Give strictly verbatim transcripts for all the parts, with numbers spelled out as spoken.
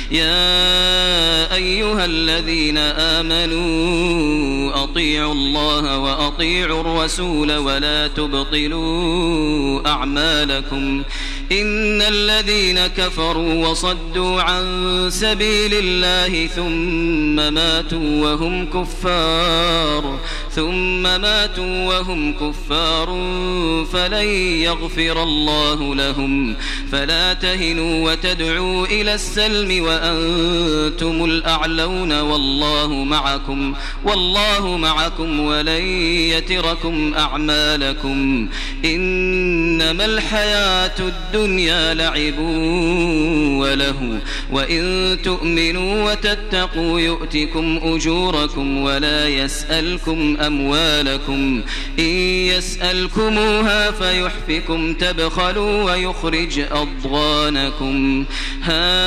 يا أيها الذين آمنوا أطيعوا الله وأطيعوا الرسول ولا تبطلوا أعمالكم إن الذين كفروا وصدوا عن سبيل الله ثم ماتوا وهم كفار ثم ماتوا وهم كفار فلن يغفر الله لهم فلا تهنوا وتدعوا إلى السلم وأنتم الأعلون والله معكم والله معكم ولن يتركم أعمالكم إنما الحياة الدنيا لعب وله وإن تؤمنوا وتتقوا يؤتكم أجوركم ولا يسألكم أموالكم إن يسألكموها فيحفكم تبخلوا ويخرج أضغانكم ها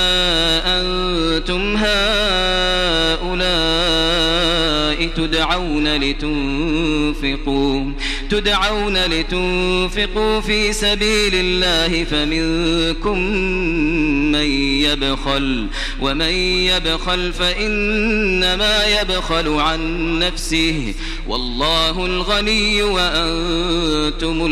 أنتم هؤلاء تدعون لتنفقوا تدعون لتنفقوا في سبيل الله فمنكم من يبخل ومن يبخل فإنما يبخل عن نفسه والله الغني وأنتم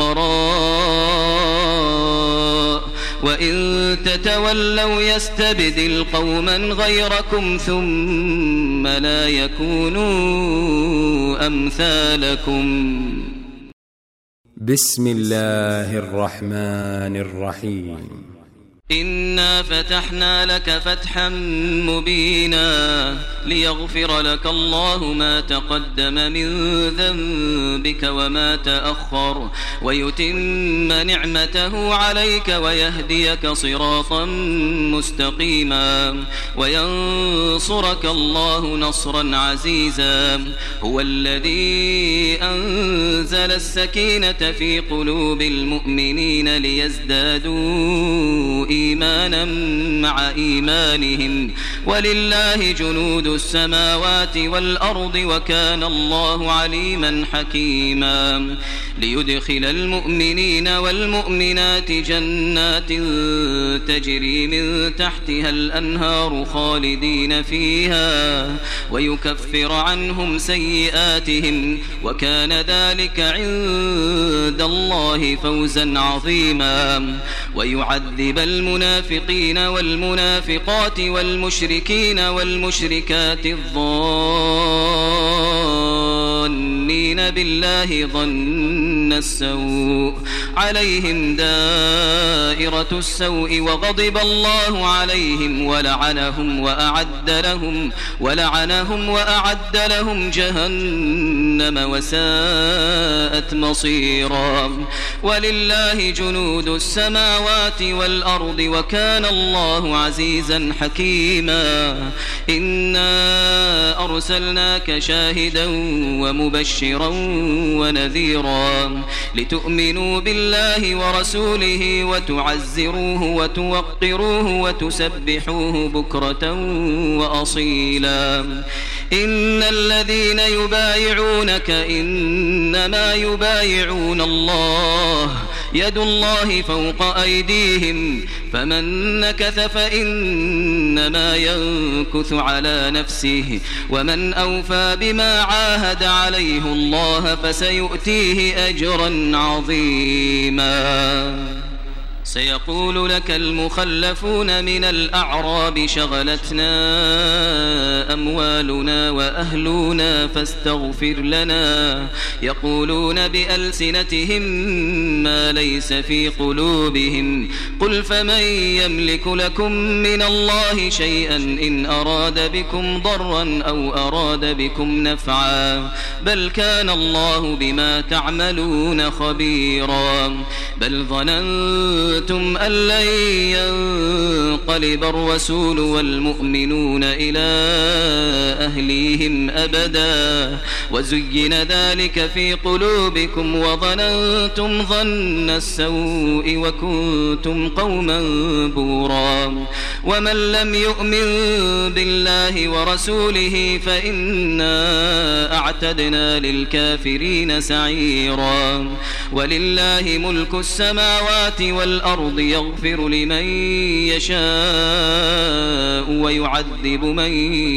الفقراء وإن تتولوا يستبدل قوما غيركم ثم لا يكونوا أمثالكم. بسم الله الرحمن الرحيم. إنا فتحنا لك فتحا مبينا ليغفر لك الله ما تقدم من ذنبك وما تأخر ويتم نعمته عليك ويهديك صراطا مستقيما وينصرك الله نصرا عزيزا هو الذي أنزل السكينة في قلوب المؤمنين ليزدادوا إيمانا مع إيمانهم ولله جنود السماوات والأرض وكان الله عليما حكيما ليدخل المؤمنين والمؤمنات جنات تجري من تحتها الأنهار خالدين فيها ويكفر عنهم سيئاتهم وكان ذلك عند الله فوزا عظيما ويعذب المنافقين والمنافقات والمشركين والمشركات الظانين بالله ظن السوء عليهم دائرة السوء وغضب الله عليهم ولعنهم وأعد لهم ولعنهم وأعد لهم جهنم وساءت مصيرا ولله جنود السماوات والأرض وكان الله عزيزا حكيما إنا أرسلناك شاهدا ومبشرا ونذيرا لتؤمنوا بالله ورسوله وتعزروه وتوقروه وتسبحوه بكرة وأصيلا إن الذين يبايعونك إنما يبايعون الله يد الله فوق أيديهم فمن نكث فإنما ينكث على نفسه ومن أوفى بما عاهد عليه الله فسيؤتيه أجرا عظيما سيقول لك المخلفون من الأعراب شغلتنا أموالنا وأهلنا فاستغفر لنا يقولون بألسنتهم ما ليس في قلوبهم قل فمن يملك لكم من الله شيئا إن أراد بكم ضرا أو أراد بكم نفعا بل كان الله بما تعملون خبيرا بل ظننتم أن لن ينقلب الرسول والمؤمنون إلى أهليهم أبدا وزين ذلك في قلوبكم وظننتم ظن السوء وكنتم قوما بورا ومن لم يؤمن بالله ورسوله فإنا أعتدنا للكافرين سعيرا ولله ملك السماوات والأرض يغفر لمن يشاء ويعذب من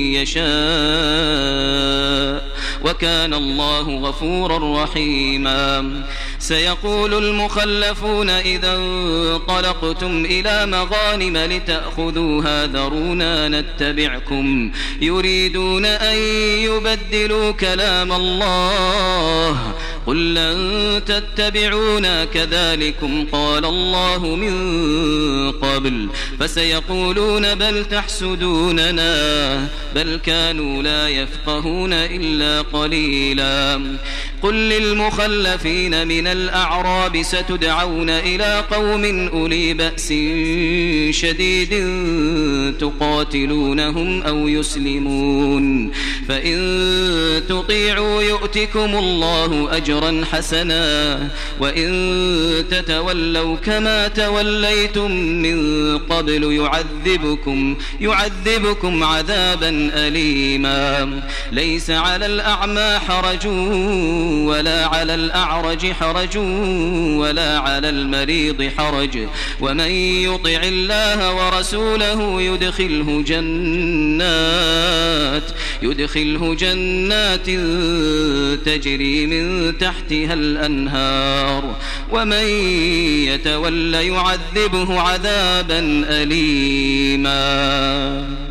يشاء وكان الله غفورا رحيما. سيقول المخلفون إذا انطلقتم إلى مغانم لتأخذوها ذرونا نتبعكم يريدون أن يبدلوا كلام الله قل لن تتبعونا كذلكم قال الله من قبل فسيقولون بل تحسدوننا بل كانوا لا يفقهون إلا قليلا. قل للمخلفين من الأعراب ستدعون إلى قوم أولي بأس شديد تقاتلونهم أو يسلمون فإن تطيعوا يؤتكم الله أجرا حسنا وإن تتولوا كما توليتم من قبل يعذبكم يعذبكم عذابا أليما. ليس على الأعمى حرج ولا على الأعرج حرج ولا على المريض حرج ومن يطع الله ورسوله يدخله جنات يدخله جنات تجري من تحتها الأنهار ومن يتول يعذبه عذابا أليما.